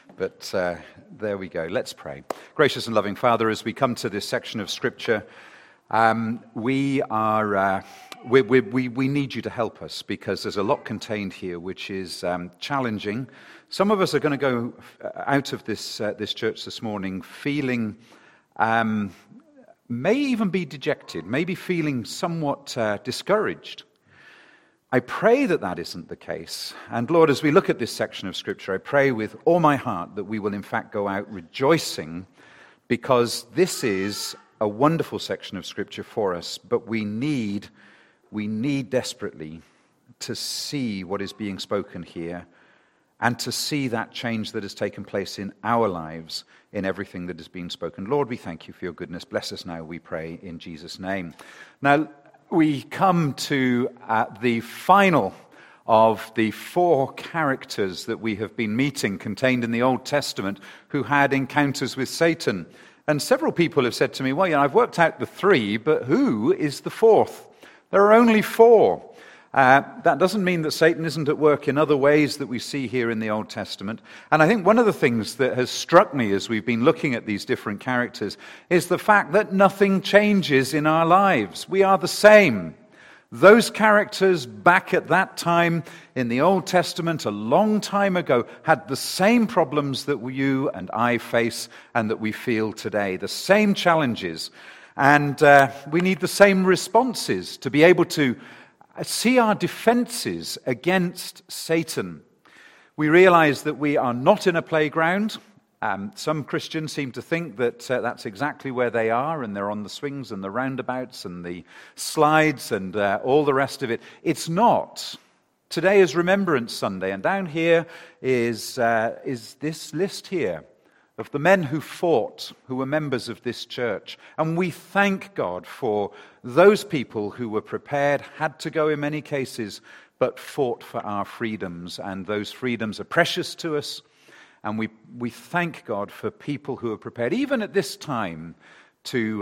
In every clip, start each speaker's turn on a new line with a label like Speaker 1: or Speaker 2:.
Speaker 1: But there we go. Let's pray. Gracious and loving Father, as we come to this section of Scripture, we need you to help us, because there's a lot contained here which is challenging. Some of us are going to go out of this church this morning feeling, may even be dejected, maybe feeling somewhat discouraged. I pray that that isn't the case. And Lord, as we look at this section of Scripture, I pray with all my heart that we will in fact go out rejoicing, because this is a wonderful section of Scripture for us, but we need desperately to see what is being spoken here and to see that change that has taken place in our lives in everything that has been spoken. Lord, we thank you for your goodness. Bless us now, we pray, in Jesus' name. Now, we come to the final of the four characters that we have been meeting contained in the Old Testament who had encounters with Satan. And several people have said to me, well, I've worked out the three, but who is the fourth? There are only four. That doesn't mean that Satan isn't at work in other ways that we see here in the Old Testament. And I think one of the things that has struck me as we've been looking at these different characters is the fact that nothing changes in our lives. We are the same. Those characters back at that time in the Old Testament, a long time ago, had the same problems that you and I face and that we feel today, the same challenges. And we need the same responses to be able to see our defenses against Satan. We realize that we are not in a playground. Some Christians seem to think that that's exactly where they are, and they're on the swings and the roundabouts and the slides and all the rest of it. It's not. Today is Remembrance Sunday, and down here is this list here of the men who fought, who were members of this church. And we thank God for those people who were prepared, had to go in many cases, but fought for our freedoms. And those freedoms are precious to us. And we thank God for people who are prepared, even at this time, to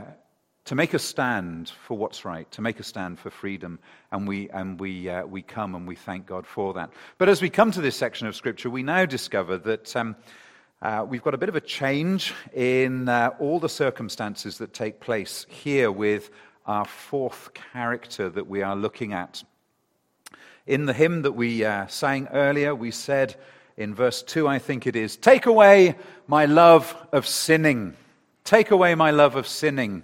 Speaker 1: make a stand for what's right, to make a stand for freedom. And we come and we thank God for that. But as we come to this section of Scripture, we now discover that we've got a bit of a change in all the circumstances that take place here with our fourth character that we are looking at. In the hymn that we sang earlier, we said in verse 2, I think it is, "Take away my love of sinning. Take away my love of sinning."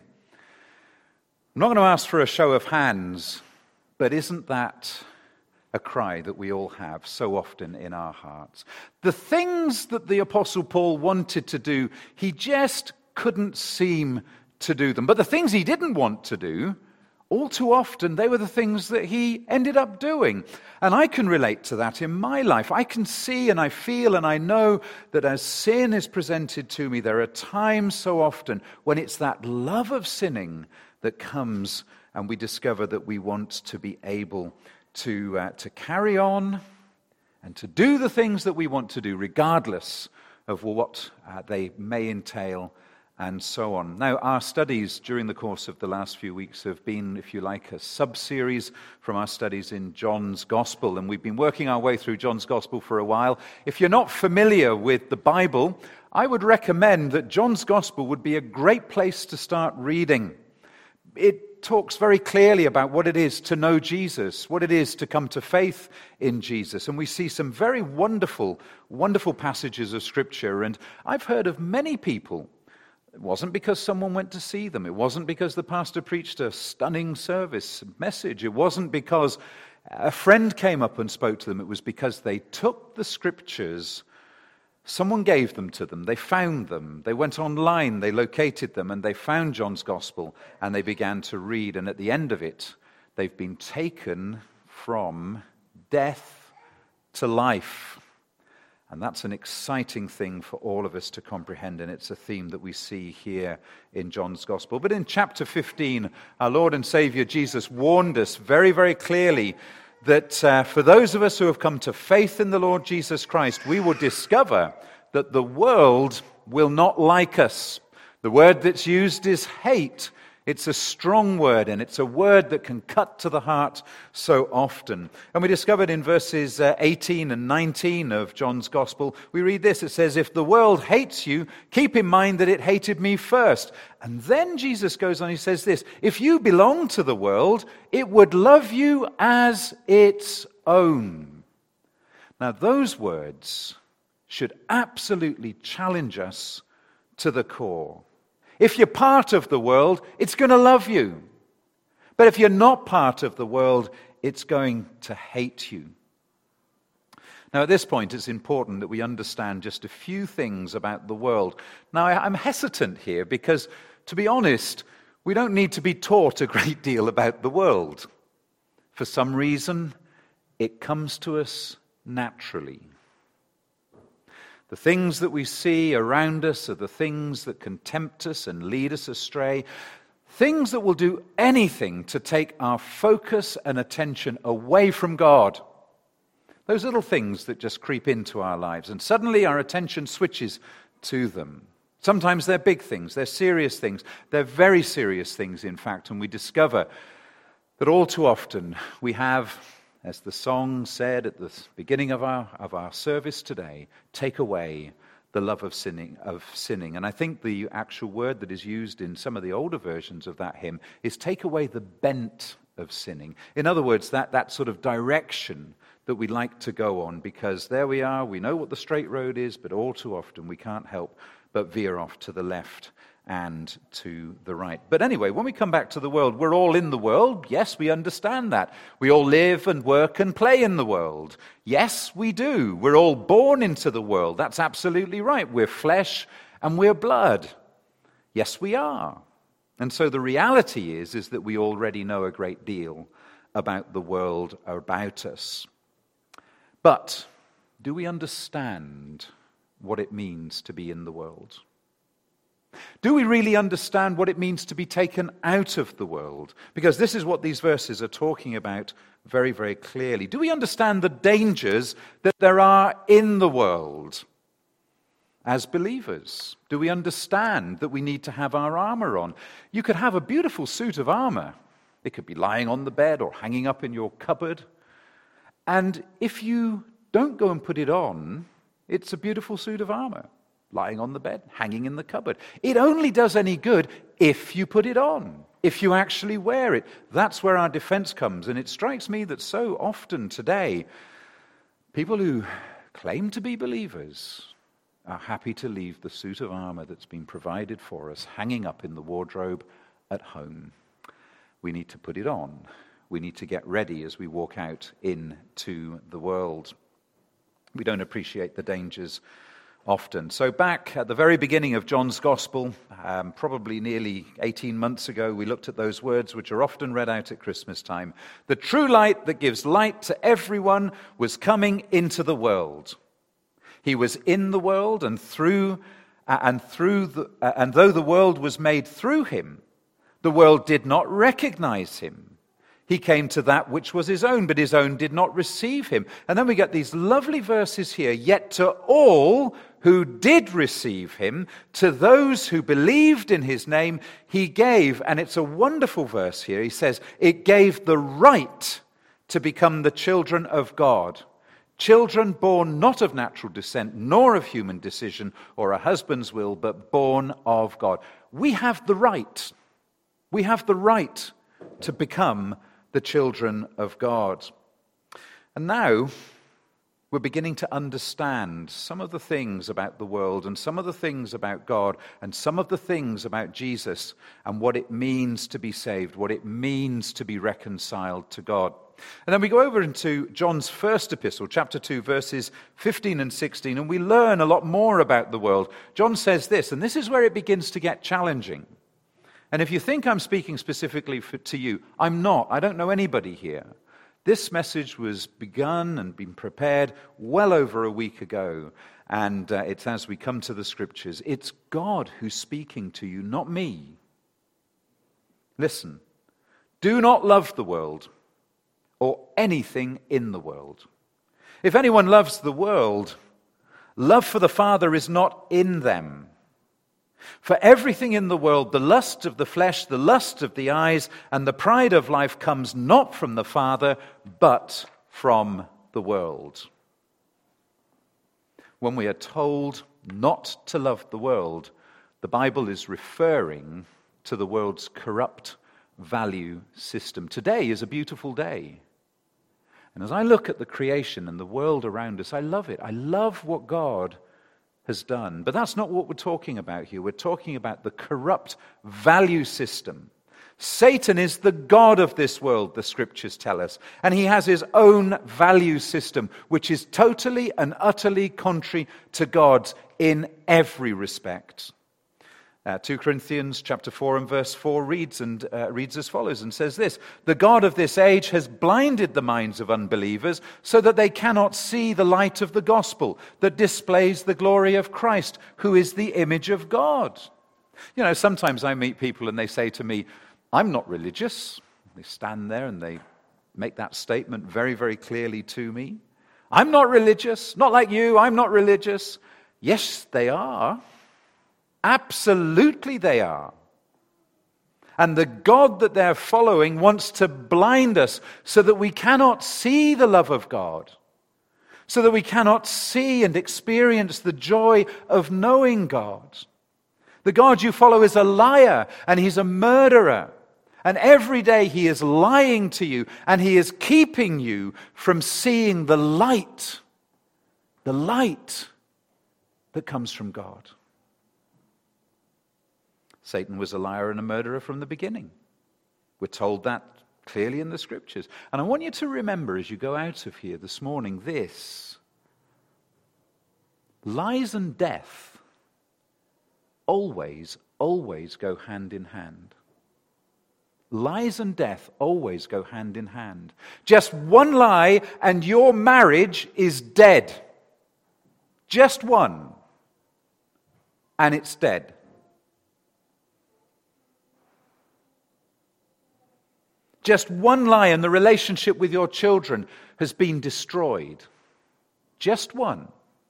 Speaker 1: I'm not going to ask for a show of hands, but isn't that a cry that we all have so often in our hearts? The things that the Apostle Paul wanted to do, he just couldn't seem to do them. But the things he didn't want to do, all too often, they were the things that he ended up doing. And I can relate to that in my life. I can see and I feel and I know that as sin is presented to me, there are times so often when it's that love of sinning that comes and we discover that we want to be able to carry on and to do the things that we want to do, regardless of what they may entail, and so on. Now, our studies during the course of the last few weeks have been, if you like, a sub-series from our studies in John's Gospel, and we've been working our way through John's Gospel for a while. If you're not familiar with the Bible, I would recommend that John's Gospel would be a great place to start reading. It talks very clearly about what it is to know Jesus, what it is to come to faith in Jesus. And we see some very wonderful, wonderful passages of Scripture. And I've heard of many people, it wasn't because someone went to see them, it wasn't because the pastor preached a stunning service message, it wasn't because a friend came up and spoke to them, it was because they took the Scriptures. Someone gave them to them, they found them, they went online, they located them, and they found John's Gospel, and they began to read, and at the end of it, they've been taken from death to life. And that's an exciting thing for all of us to comprehend, and it's a theme that we see here in John's Gospel. But in chapter 15, our Lord and Savior Jesus warned us very, very clearly that for those of us who have come to faith in the Lord Jesus Christ, we will discover that the world will not like us. The word that's used is hate. It's a strong word, and it's a word that can cut to the heart so often. And we discovered in verses 18 and 19 of John's Gospel, we read this. It says, if the world hates you, keep in mind that it hated me first. And then Jesus goes on, he says this, if you belong to the world, it would love you as its own. Now, those words should absolutely challenge us to the core. If you're part of the world, it's going to love you. But if you're not part of the world, it's going to hate you. Now, at this point, it's important that we understand just a few things about the world. Now, I'm hesitant here because, to be honest, we don't need to be taught a great deal about the world. For some reason, it comes to us naturally. The things that we see around us are the things that can tempt us and lead us astray. Things that will do anything to take our focus and attention away from God. Those little things that just creep into our lives, and suddenly our attention switches to them. Sometimes they're big things, they're serious things, they're very serious things, in fact, and we discover that all too often we have, as the song said at the beginning of our service today, take away the love of sinning. And I think the actual word that is used in some of the older versions of that hymn is take away the bent of sinning. In other words, that sort of direction that we like to go on, because there we are, we know what the straight road is, but all too often we can't help but veer off to the left and to the right. But anyway, when we come back to the world, we're all in the world. Yes, we understand that. We all live and work and play in the world. Yes, we do. We're all born into the world. That's absolutely right. We're flesh and we're blood. Yes, we are. And so the reality is that we already know a great deal about the world about us. But do we understand what it means to be in the world? Do we really understand what it means to be taken out of the world? Because this is what these verses are talking about very, very clearly. Do we understand the dangers that there are in the world as believers? Do we understand that we need to have our armor on? You could have a beautiful suit of armor. It could be lying on the bed or hanging up in your cupboard. And if you don't go and put it on, it's a beautiful suit of armor. Lying on the bed, hanging in the cupboard. It only does any good if you put it on, if you actually wear it. That's where our defense comes. And it strikes me that so often today, people who claim to be believers are happy to leave the suit of armor that's been provided for us hanging up in the wardrobe at home. We need to put it on. We need to get ready as we walk out into the world. We don't appreciate the dangers often. So back at the very beginning of John's Gospel, probably nearly 18 months ago, we looked at those words which are often read out at Christmas time. The true light that gives light to everyone was coming into the world. He was in the world, and though the world was made through him, the world did not recognize him. He came to that which was his own, but his own did not receive him. And then we get these lovely verses here. Yet to all who did receive him, to those who believed in his name, he gave, and it's a wonderful verse here, he says, it gave the right to become the children of God. Children born not of natural descent, nor of human decision or a husband's will, but born of God. We have the right. We have the right to become the children of God. And now we're beginning to understand some of the things about the world and some of the things about God and some of the things about Jesus and what it means to be saved, what it means to be reconciled to God. And then we go over into John's first epistle, chapter 2, verses 15 and 16, and we learn a lot more about the world. John says this, and this is where it begins to get challenging. And if you think I'm speaking specifically to you, I'm not. I don't know anybody here. This message was begun and been prepared well over a week ago. And it's as we come to the scriptures, it's God who's speaking to you, not me. Listen, do not love the world or anything in the world. If anyone loves the world, love for the Father is not in them. For everything in the world, the lust of the flesh, the lust of the eyes, and the pride of life comes not from the Father, but from the world. When we are told not to love the world, the Bible is referring to the world's corrupt value system. Today is a beautiful day. And as I look at the creation and the world around us, I love it. I love what God has done. But that's not what we're talking about here. We're talking about the corrupt value system. Satan is the god of this world, the scriptures tell us. And he has his own value system, which is totally and utterly contrary to God's in every respect. 2 Corinthians chapter 4 and verse 4 reads as follows and says this: "The God of this age has blinded the minds of unbelievers so that they cannot see the light of the gospel that displays the glory of Christ, who is the image of God." You know, sometimes I meet people and they say to me, "I'm not religious." They stand there and they make that statement very, very clearly to me. "I'm not religious, not like you, I'm not religious." Yes, they are. Absolutely they are. And the God that they're following wants to blind us so that we cannot see the love of God, so that we cannot see and experience the joy of knowing God. The God you follow is a liar and he's a murderer. And every day he is lying to you and he is keeping you from seeing the light that comes from God. Satan was a liar and a murderer from the beginning. We're told that clearly in the scriptures. And I want you to remember as you go out of here this morning this: lies and death always go hand in hand. Lies and death always go hand in hand. Just one lie and your marriage is dead. Just one. And it's dead. Just one lie and the relationship with your children has been destroyed. Just one.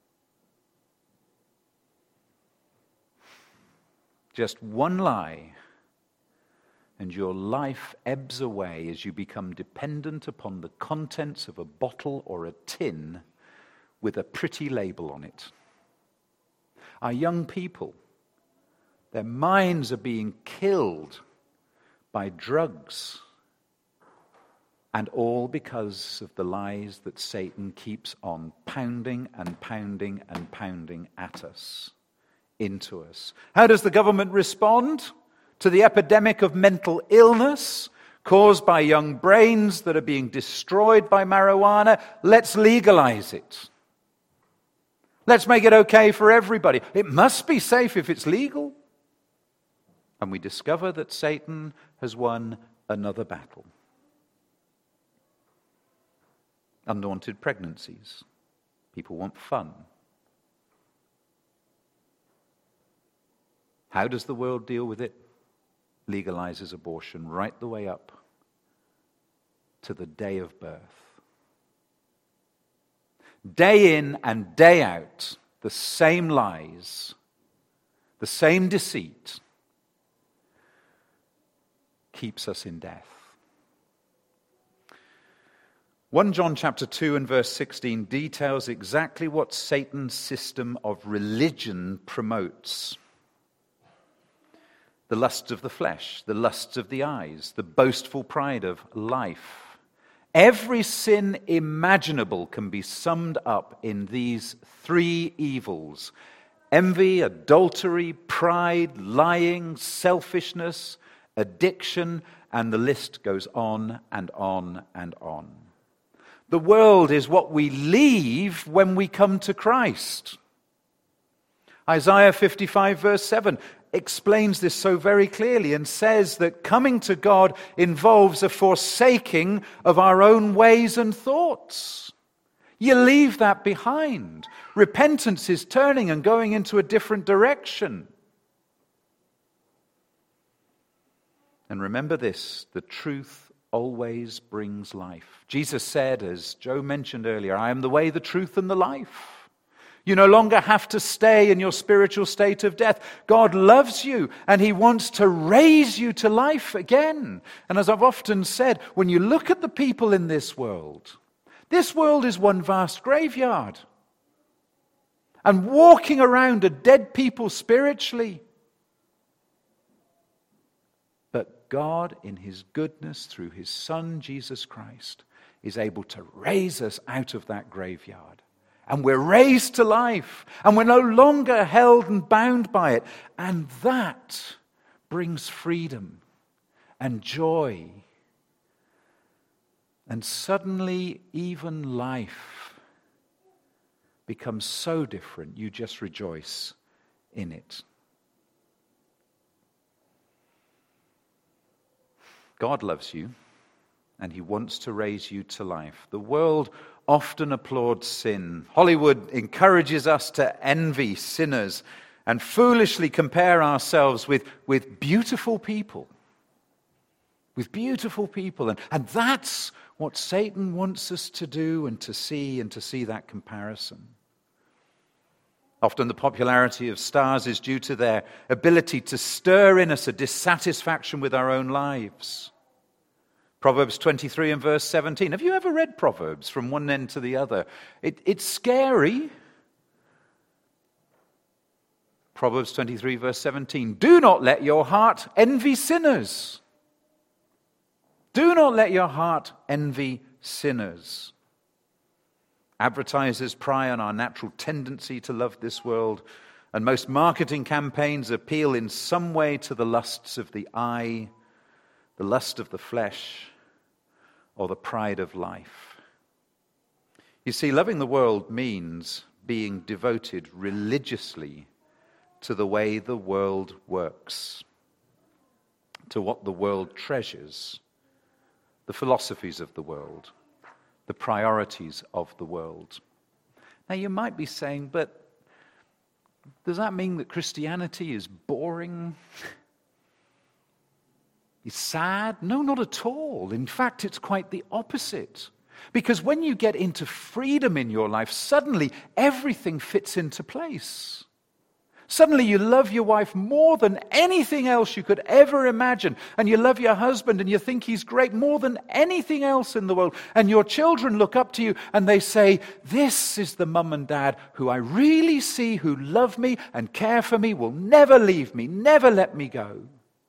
Speaker 1: Just one lie, and your life ebbs away as you become dependent upon the contents of a bottle or a tin with a pretty label on it. Our young people, their minds are being killed by drugs, and all because of the lies that Satan keeps on pounding and pounding and pounding at us, into us. How does the government respond to the epidemic of mental illness caused by young brains that are being destroyed by marijuana? Let's legalize it. Let's make it okay for everybody. It must be safe if it's legal. And we discover that Satan has won another battle. Unwanted pregnancies. People want fun. How does the world deal with it? Legalizes abortion right the way up to the day of birth. Day in and day out, the same lies, the same deceit keeps us in death. 1 John chapter 2 and verse 16 details exactly what Satan's system of religion promotes. The lusts of the flesh, the lusts of the eyes, the boastful pride of life. Every sin imaginable can be summed up in these three evils: envy, adultery, pride, lying, selfishness, addiction, and the list goes on and on and on. The world is what we leave when we come to Christ. Isaiah 55 verse 7 explains this so very clearly and says that coming to God involves a forsaking of our own ways and thoughts. You leave that behind. Repentance is turning and going into a different direction. And remember this, the truth always brings life. Jesus said, as Joe mentioned earlier, I am the way, the truth, and the life. You no longer have to stay in your spiritual state of death. God loves you, and He wants to raise you to life again. And as I've often said, when you look at the people in this world is one vast graveyard. And walking around are dead people spiritually. But God, in His goodness, through His Son, Jesus Christ, is able to raise us out of that graveyard. And we're raised to life. And we're no longer held and bound by it. And that brings freedom and joy. And suddenly, even life becomes so different, you just rejoice in it. God loves you, and He wants to raise you to life. The world often applauds sin. Hollywood encourages us to envy sinners and foolishly compare ourselves with beautiful people. With beautiful people. And that's what Satan wants us to do and to see that comparison. Often the popularity of stars is due to their ability to stir in us a dissatisfaction with our own lives. Proverbs 23 and verse 17. Have you ever read Proverbs from one end to the other? It's scary. Proverbs 23 verse 17. Do not let your heart envy sinners. Do not let your heart envy sinners. Advertisers pry on our natural tendency to love this world, and most marketing campaigns appeal in some way to the lusts of the eye, the lust of the flesh, or the pride of life. You see, loving the world means being devoted religiously to the way the world works, to what the world treasures, the philosophies of the world, the priorities of the world. Now you might be saying, but does that mean that Christianity is boring? It's sad? No, not at all. In fact, it's quite the opposite. Because when you get into freedom in your life, suddenly everything fits into place. Suddenly you love your wife more than anything else you could ever imagine. And you love your husband and you think he's great more than anything else in the world. And your children look up to you and they say, this is the mum and dad who I really see, who love me and care for me, will never leave me, never let me go.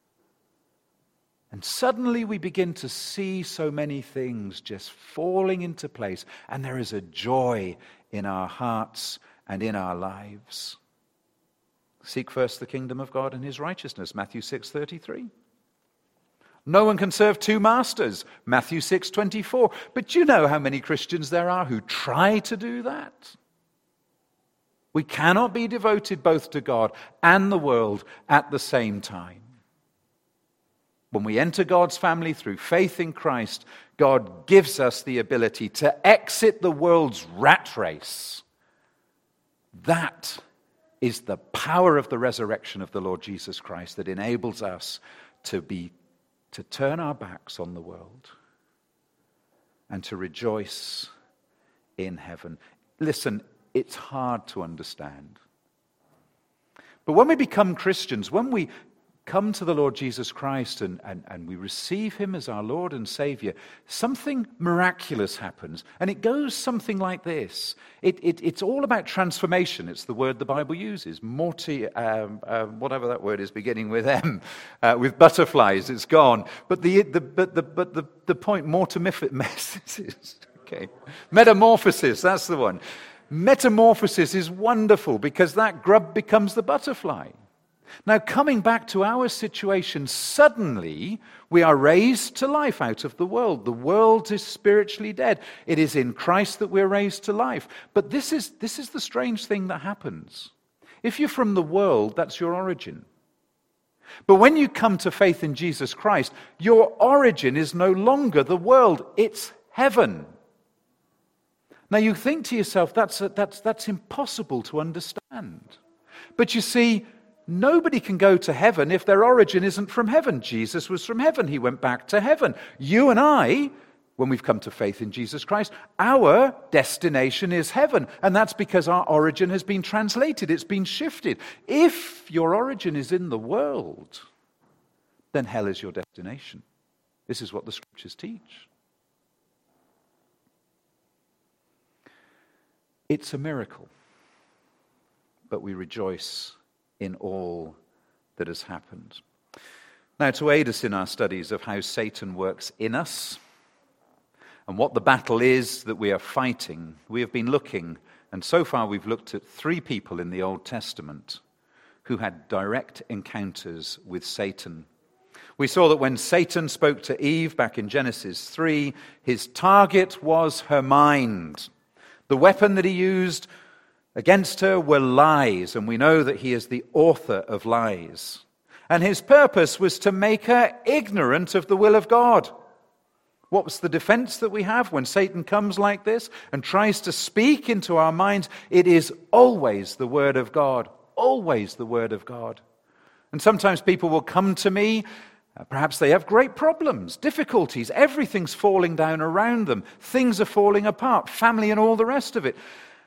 Speaker 1: And suddenly we begin to see so many things just falling into place. And there is a joy in our hearts and in our lives. Seek first the kingdom of God and His righteousness, Matthew 6:33. No one can serve two masters, Matthew 6:24. But you know how many Christians there are who try to do that? We cannot be devoted both to God and the world at the same time. When we enter God's family through faith in Christ, God gives us the ability to exit the world's rat race. That is the power of the resurrection of the Lord Jesus Christ that enables us to turn our backs on the world and to rejoice in heaven. Listen, it's hard to understand. But when we become Christians, when we come to the Lord Jesus Christ and we receive Him as our Lord and Savior, something miraculous happens. And it goes something like this. It's all about transformation. It's the word the Bible uses. Whatever that word is beginning with M. With butterflies, it's gone. But the point, metamorphosis, that's the one. Metamorphosis is wonderful because that grub becomes the butterfly. Now, coming back to our situation, suddenly we are raised to life out of the world. The world is spiritually dead. It is in Christ that we're raised to life. But this is the strange thing that happens. If you're from the world, that's your origin. But when you come to faith in Jesus Christ, your origin is no longer the world, it's heaven. Now you think to yourself, that's impossible to understand. But you see, nobody can go to heaven if their origin isn't from heaven. Jesus was from heaven. He went back to heaven. You and I when we've come to faith in Jesus Christ. Our destination is heaven, and that's because our origin has been translated, it's been shifted. If your origin is in the world, then hell is your destination. This is what the Scriptures teach. It's a miracle, but we rejoice in all that has happened. Now, to aid us in our studies of how Satan works in us and what the battle is that we are fighting, we have been looking, and so far we've looked at 3 people in the Old Testament who had direct encounters with Satan. We saw that when Satan spoke to Eve back in Genesis 3, his target was her mind. The weapon that he used against her were lies, and we know that he is the author of lies. And his purpose was to make her ignorant of the will of God. What was the defense that we have when Satan comes like this and tries to speak into our minds? It is always the Word of God, always the Word of God. And sometimes people will come to me, perhaps they have great problems, difficulties, everything's falling down around them, things are falling apart, family and all the rest of it.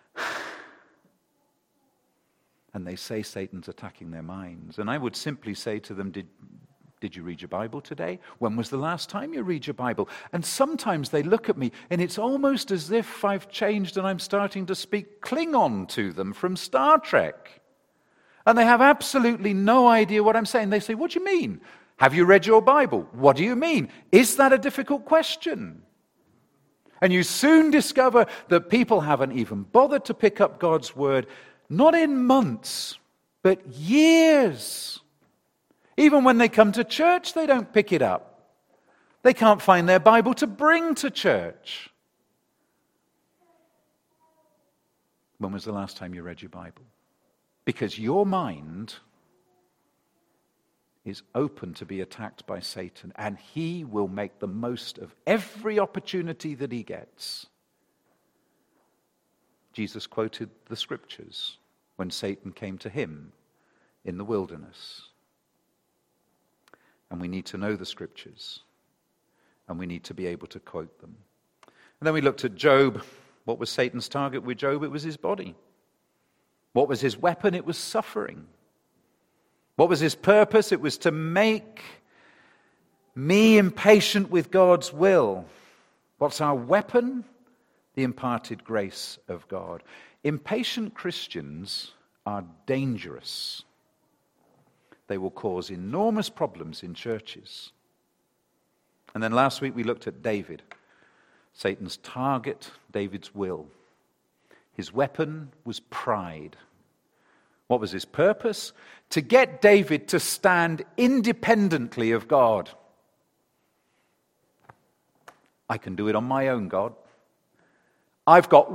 Speaker 1: And they say Satan's attacking their minds. And I would simply say to them, did you read your Bible today? When was the last time you read your Bible? And sometimes they look at me and it's almost as if I've changed and I'm starting to speak Klingon to them from Star Trek. And they have absolutely no idea what I'm saying. They say, what do you mean? Have you read your Bible? What do you mean? Is that a difficult question? And you soon discover that people haven't even bothered to pick up God's Word, not in months, but years. Even when they come to church, they don't pick it up. They can't find their Bible to bring to church. When was the last time you read your Bible? Because your mind is open to be attacked by Satan, and he will make the most of every opportunity that he gets. Jesus quoted the Scriptures when Satan came to him in the wilderness. And we need to know the Scriptures, and we need to be able to quote them. And then we looked at Job. What was Satan's target with Job? It was his body. What was his weapon? It was suffering. What was his purpose? It was to make me impatient with God's will. What's our weapon? The imparted grace of God. Impatient Christians are dangerous. They will cause enormous problems in churches. And then last week we looked at David. Satan's target, David's will. His weapon was pride. What was his purpose? To get David to stand independently of God. I can do it on my own, God. I've got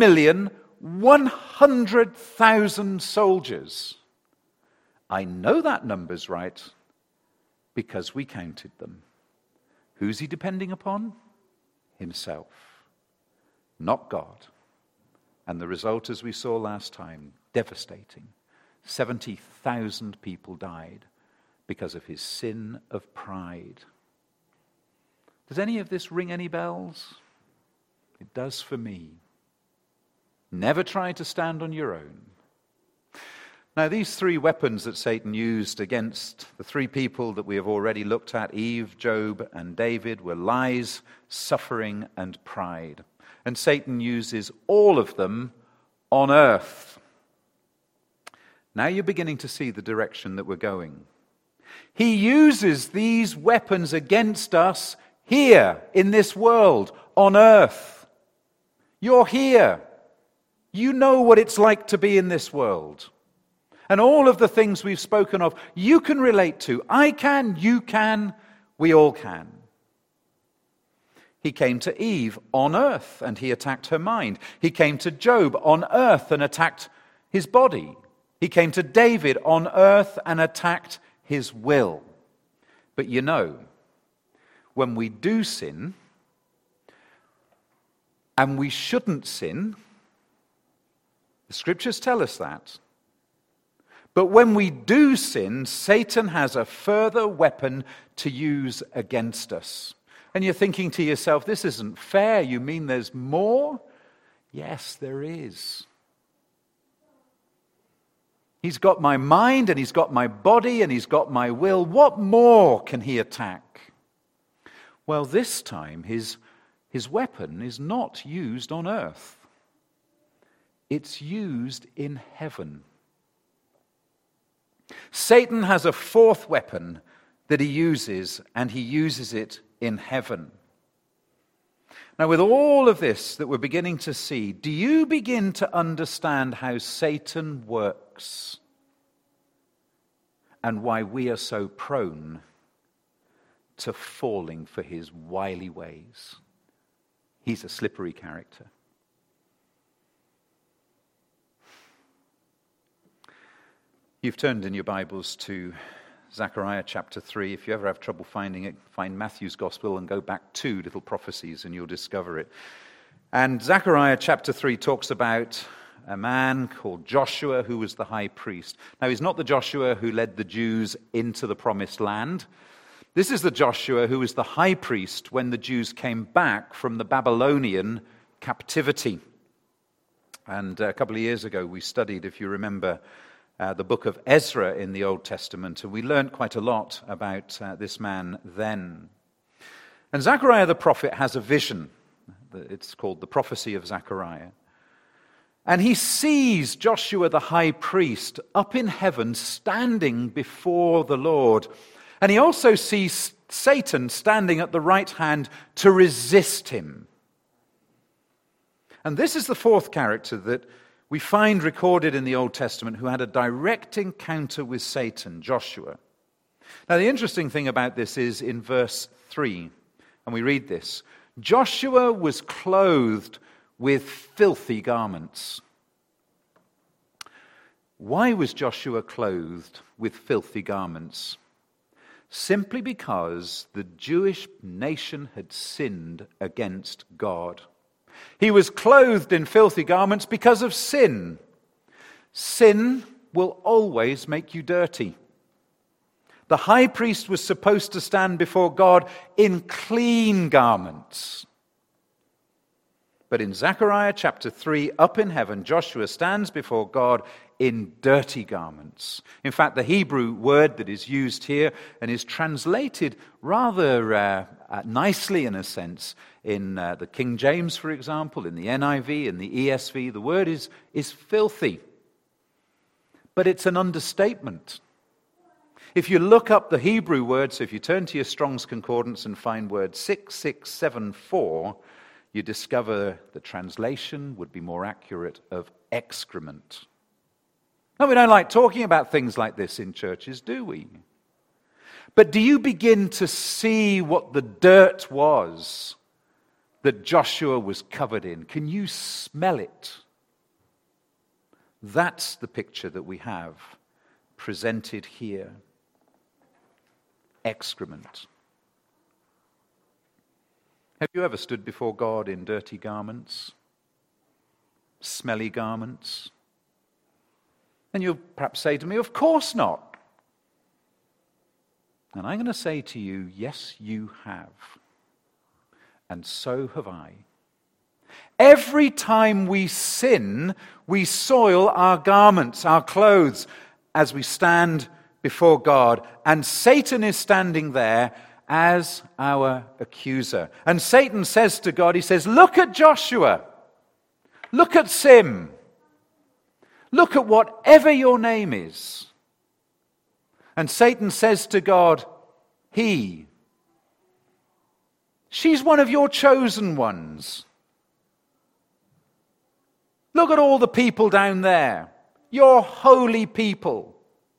Speaker 1: 1,100,000 soldiers. I know that number's right because we counted them. Who's he depending upon? Himself, not God. And the result, as we saw last time, devastating. 70,000 people died because of his sin of pride. Does any of this ring any bells? It does for me. Never try to stand on your own. Now, these 3 weapons that Satan used against the 3 people that we have already looked at, Eve, Job, and David, were lies, suffering, and pride. And Satan uses all of them on earth. Now you're beginning to see the direction that we're going. He uses these weapons against us here, in this world, on earth. You're here. You know what it's like to be in this world. And all of the things we've spoken of, you can relate to. I can, you can, we all can. He came to Eve on earth and he attacked her mind. He came to Job on earth and attacked his body. He came to David on earth and attacked his will. But you know, when we do sin, and we shouldn't sin, the Scriptures tell us that. But when we do sin, Satan has a further weapon to use against us. And you're thinking to yourself, this isn't fair. You mean there's more? Yes, there is. He's got my mind, and he's got my body, and he's got my will. What more can he attack? Well, this time his weapon is not used on earth. It's used in heaven. Satan has a fourth weapon that he uses, and he uses it in heaven. Now, with all of this that we're beginning to see, do you begin to understand how Satan works and why we are so prone to falling for his wily ways? He's a slippery character. You've turned in your Bibles to Zechariah chapter 3. If you ever have trouble finding it, find Matthew's Gospel and go back 2 little prophecies and you'll discover it. And Zechariah chapter 3 talks about a man called Joshua who was the high priest. Now, he's not the Joshua who led the Jews into the promised land. This is the Joshua who was the high priest when the Jews came back from the Babylonian captivity. And a couple of years ago we studied, if you remember, the book of Ezra in the Old Testament, and we learned quite a lot about this man then. And Zechariah the prophet has a vision. It's called the prophecy of Zechariah. And he sees Joshua the high priest up in heaven standing before the Lord. And he also sees Satan standing at the right hand to resist him. And this is the fourth character that we find recorded in the Old Testament who had a direct encounter with Satan, Joshua. Now, the interesting thing about this is in verse 3, and we read this, Joshua was clothed with filthy garments. Why was Joshua clothed with filthy garments? Simply because the Jewish nation had sinned against God. He was clothed in filthy garments because of sin. Sin will always make you dirty. The high priest was supposed to stand before God in clean garments. But in Zechariah chapter 3, up in heaven, Joshua stands before God in dirty garments. In fact, the Hebrew word that is used here and is translated rather nicely in a sense in the King James, for example, in the NIV, in the ESV, the word is filthy. But it's an understatement. If you look up the Hebrew word, so if you turn to your Strong's Concordance and find word 6674, you discover the translation would be more accurate of excrement. Now, we don't like talking about things like this in churches, do we? But do you begin to see what the dirt was that Joshua was covered in? Can you smell it? That's the picture that we have presented here. Excrement. Have you ever stood before God in dirty garments? Smelly garments? And you'll perhaps say to me, of course not. And I'm going to say to you, yes, you have. And so have I. Every time we sin, we soil our garments, our clothes, as we stand before God. And Satan is standing there as our accuser. And Satan says to God, he says, look at Joshua. Look at Sim. Look at whatever your name is. And Satan says to God, she's one of your chosen ones. Look at all the people down there. Your holy people.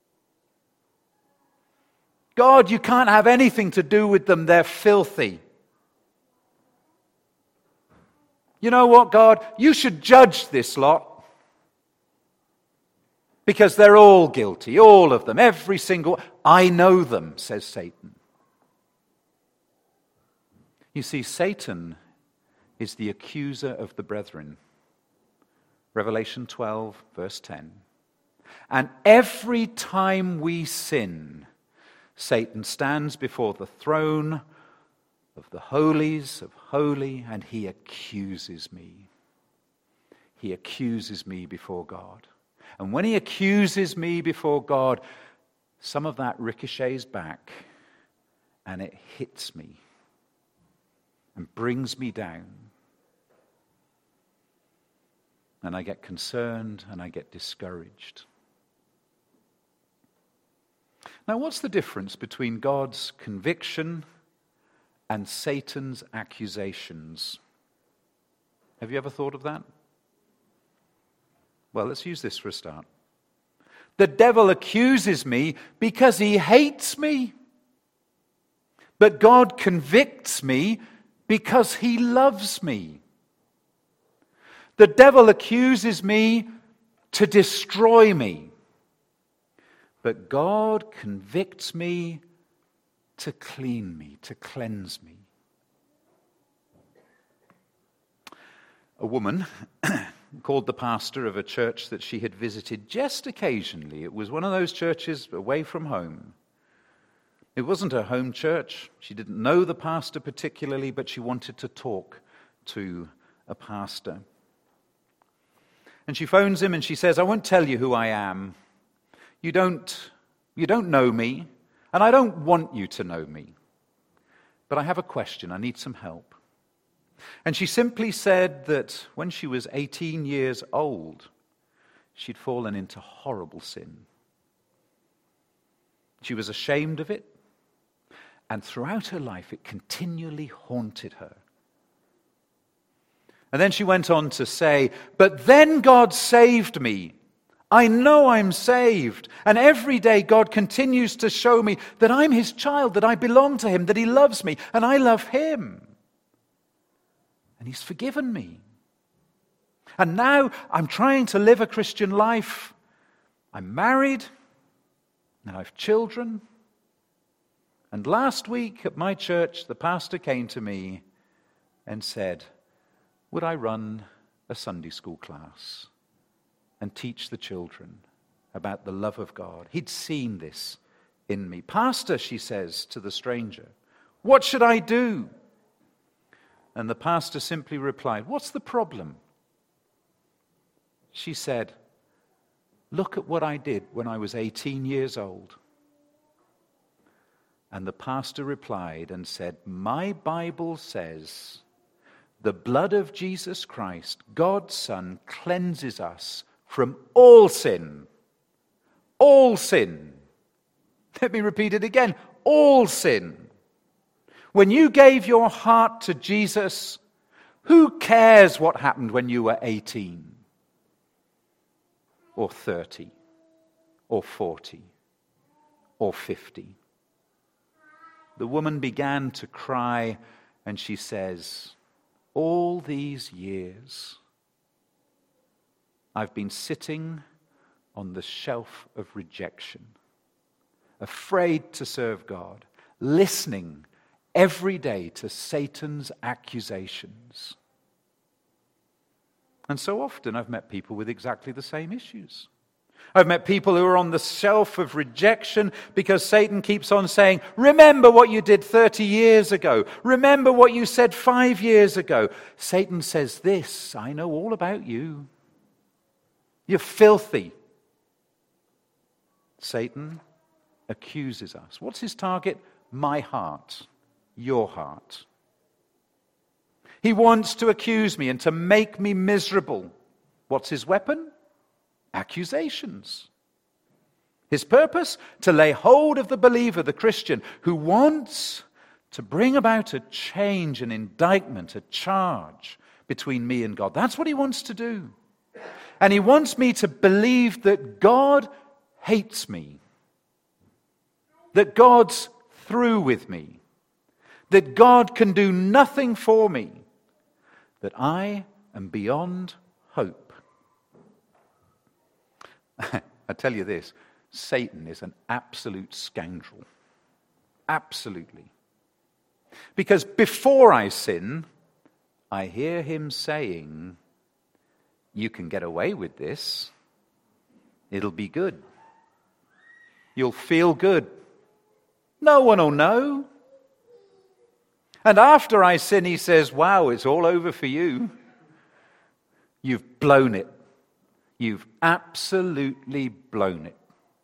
Speaker 1: God, you can't have anything to do with them. They're filthy. You know what, God? You should judge this lot. Because they're all guilty, all of them, every single. I know them, says Satan. You see, Satan is the accuser of the brethren. Revelation 12, verse 10. And every time we sin, Satan stands before the throne of the holies of holy, and he accuses me. He accuses me before God. And when he accuses me before God, some of that ricochets back and it hits me and brings me down. And I get concerned and I get discouraged. Now, what's the difference between God's conviction and Satan's accusations? Have you ever thought of that? Well, let's use this for a start. The devil accuses me because he hates me. But God convicts me because he loves me. The devil accuses me to destroy me. But God convicts me to clean me, to cleanse me. A woman called the pastor of a church that she had visited just occasionally. It was one of those churches away from home. It wasn't her home church. She didn't know the pastor particularly, but she wanted to talk to a pastor. And she phones him and she says, I won't tell you who I am. You don't know me, and I don't want you to know me. But I have a question. I need some help. And she simply said that when she was 18 years old, she'd fallen into horrible sin. She was ashamed of it, and throughout her life it continually haunted her. And then she went on to say, but then God saved me. I know I'm saved. And every day God continues to show me that I'm his child, that I belong to him, that he loves me, and I love him. And he's forgiven me. And now I'm trying to live a Christian life. I'm married, and I have children. And last week at my church, the pastor came to me and said, would I run a Sunday school class and teach the children about the love of God? He'd seen this in me. Pastor, she says to the stranger, what should I do? And the pastor simply replied, what's the problem? She said, look at what I did when I was 18 years old. And the pastor replied and said, my Bible says the blood of Jesus Christ, God's Son, cleanses us from all sin. All sin. Let me repeat it again. All sin. When you gave your heart to Jesus, who cares what happened when you were 18? Or 30? Or 40? Or 50? The woman began to cry, and she says, all these years, I've been sitting on the shelf of rejection, afraid to serve God, listening every day to Satan's accusations. And so often I've met people with exactly the same issues. I've met people who are on the shelf of rejection because Satan keeps on saying, remember what you did 30 years ago. Remember what you said 5 years ago. Satan says this, I know all about you. You're filthy. Satan accuses us. What's his target? My heart. Your heart. He wants to accuse me and to make me miserable. What's his weapon? Accusations. His purpose? To lay hold of the believer, the Christian, who wants to bring about a change, an indictment, a charge between me and God. That's what he wants to do. And he wants me to believe that God hates me. That God's through with me. That God can do nothing for me. That I am beyond hope. I tell you this, Satan is an absolute scoundrel. Absolutely. Because before I sin, I hear him saying, you can get away with this. It'll be good. You'll feel good. No one will know. And after I sin, he says, wow, it's all over for you. You've blown it. You've absolutely blown it.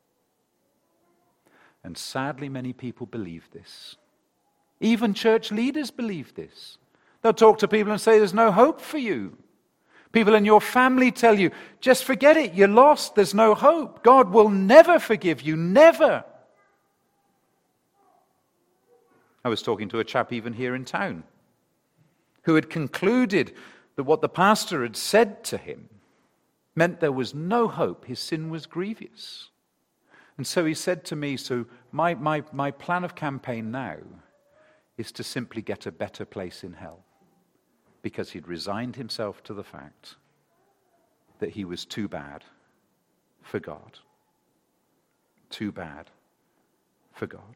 Speaker 1: And sadly, many people believe this. Even church leaders believe this. They'll talk to people and say, there's no hope for you. People in your family tell you, just forget it, you're lost, there's no hope. God will never forgive you, never. I was talking to a chap even here in town who had concluded that what the pastor had said to him meant there was no hope, his sin was grievous. And so he said to me, so my plan of campaign now is to simply get a better place in hell. Because he'd resigned himself to the fact that he was too bad for God. Too bad for God.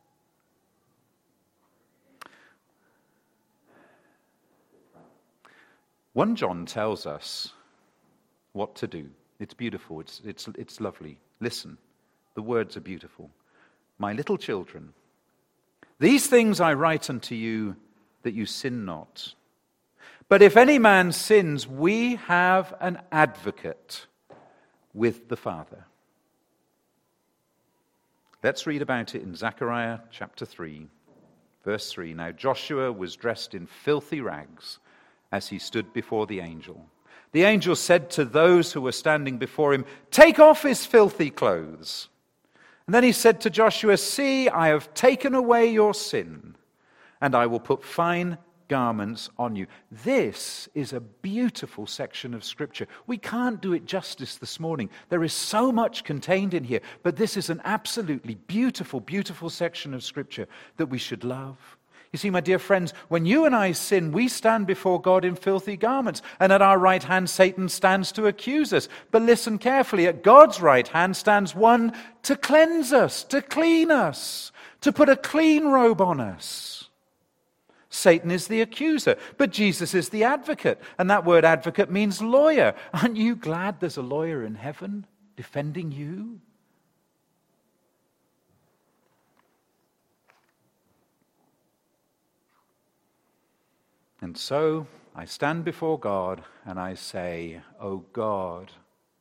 Speaker 1: One John tells us what to do. It's beautiful. It's lovely. Listen. The words are beautiful. My little children, these things I write unto you that you sin not. But if any man sins, we have an advocate with the Father. Let's read about it in Zechariah chapter 3, verse 3. Now Joshua was dressed in filthy rags as he stood before the angel. The angel said to those who were standing before him, take off his filthy clothes. And then he said to Joshua, see, I have taken away your sin, and I will put fine garments on you. This is a beautiful section of Scripture. We can't do it justice this morning. There is so much contained in here, but this is an absolutely beautiful, beautiful section of Scripture that we should love. You see, my dear friends, when you and I sin, we stand before God in filthy garments, and at our right hand Satan stands to accuse us. But listen carefully, at God's right hand stands one to cleanse us, to clean us, to put a clean robe on us. Satan is the accuser, but Jesus is the advocate, and that word advocate means lawyer. Aren't you glad there's a lawyer in heaven defending you? And so I stand before God and I say, oh God,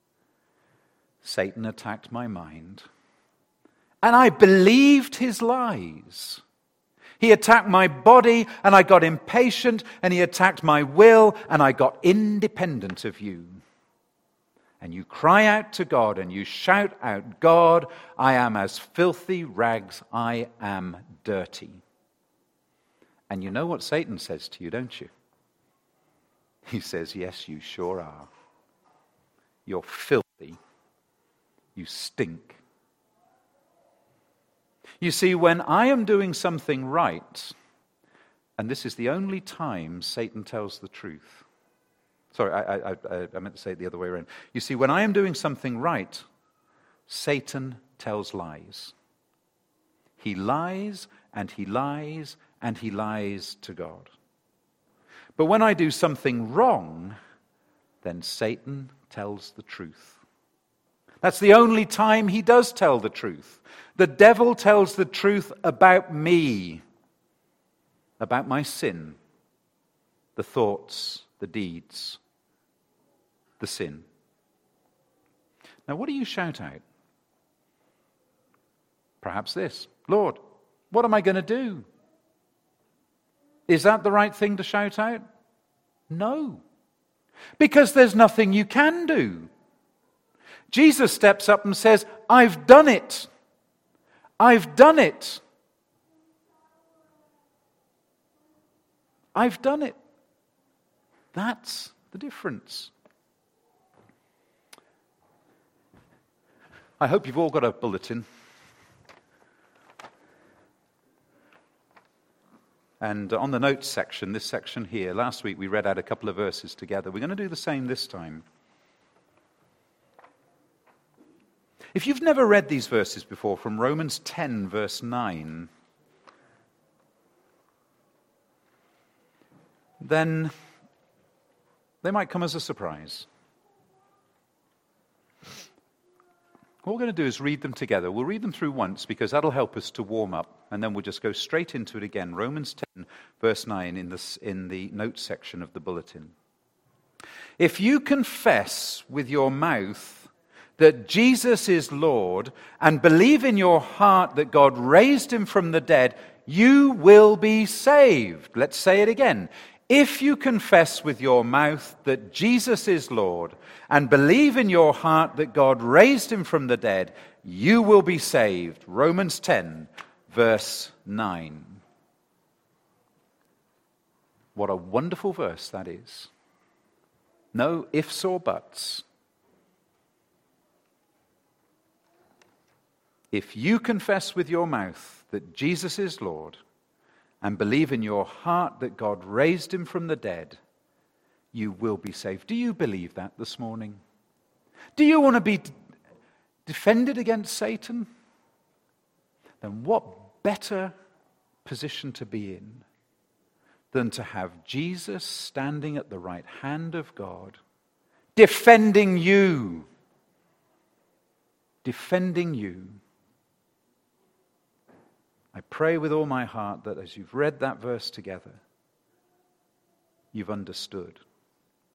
Speaker 1: Satan attacked my mind. And I believed his lies. He attacked my body and I got impatient, and he attacked my will and I got independent of you. And you cry out to God and you shout out, God, I am as filthy rags, I am dirty. And you know what Satan says to you, don't you? He says, yes, you sure are. You're filthy. You stink. You see, when I am doing something right, and this is the only time Satan tells the truth. Sorry, I meant to say it the other way around. You see, when I am doing something right, Satan tells lies. He lies and he lies and he lies to God. But when I do something wrong, then Satan tells the truth. That's the only time he does tell the truth. The devil tells the truth about me, about my sin, the thoughts, the deeds, the sin. Now, what do you shout out? Perhaps this: Lord, what am I going to do? Is that the right thing to shout out? No. Because there's nothing you can do. Jesus steps up and says, I've done it. I've done it. I've done it. That's the difference. I hope you've all got a bulletin. And on the notes section, this section here, last week we read out a couple of verses together. We're going to do the same this time. If you've never read these verses before, from Romans 10, verse 9, then they might come as a surprise. What we're going to do is read them together. We'll read them through once because that'll help us to warm up, and then we'll just go straight into it again. Romans 10, verse 9 in the notes section of the bulletin. If you confess with your mouth that Jesus is Lord and believe in your heart that God raised him from the dead, you will be saved. Let's say it again. If you confess with your mouth that Jesus is Lord and believe in your heart that God raised him from the dead, you will be saved. Romans 10, verse 9. What a wonderful verse that is. No ifs or buts. If you confess with your mouth that Jesus is Lord and believe in your heart that God raised him from the dead, you will be saved. Do you believe that this morning? Do you want to be defended against Satan? Then what better position to be in than to have Jesus standing at the right hand of God, defending you. Defending you. I pray with all my heart that as you've read that verse together, you've understood